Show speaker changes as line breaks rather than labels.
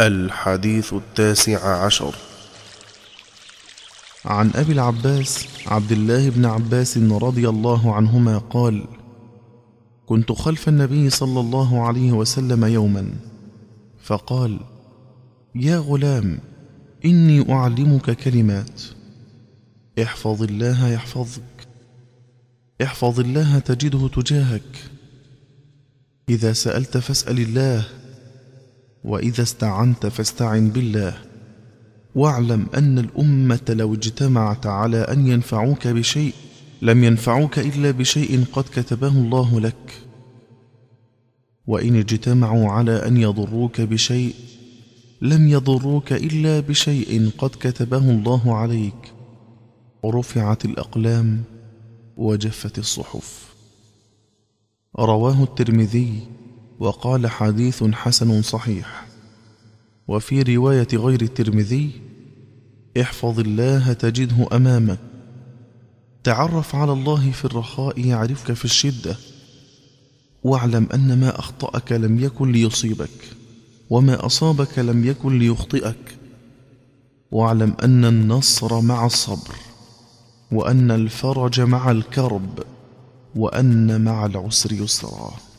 الحديث 19.
عن أبي العباس عبد الله بن عباس رضي الله عنهما قال: كنت خلف النبي صلى الله عليه وسلم يوما، فقال: يا غلام، إني أعلمك كلمات، احفظ الله يحفظك، احفظ الله تجده تجاهك، إذا سألت فاسأل الله، وإذا استعنت فاستعن بالله، واعلم أن الأمة لو اجتمعت على أن ينفعوك بشيء لم ينفعوك إلا بشيء قد كتبه الله لك، وإن اجتمعوا على أن يضروك بشيء لم يضروك إلا بشيء قد كتبه الله عليك، رفعت الأقلام وجفت الصحف. رواه الترمذي وقال: حديث حسن صحيح. وفي رواية غير الترمذي: احفظ الله تجده أمامك، تعرف على الله في الرخاء يعرفك في الشدة، واعلم أن ما أخطأك لم يكن ليصيبك، وما أصابك لم يكن ليخطئك، واعلم أن النصر مع الصبر، وأن الفرج مع الكرب، وأن مع العسر يسرا.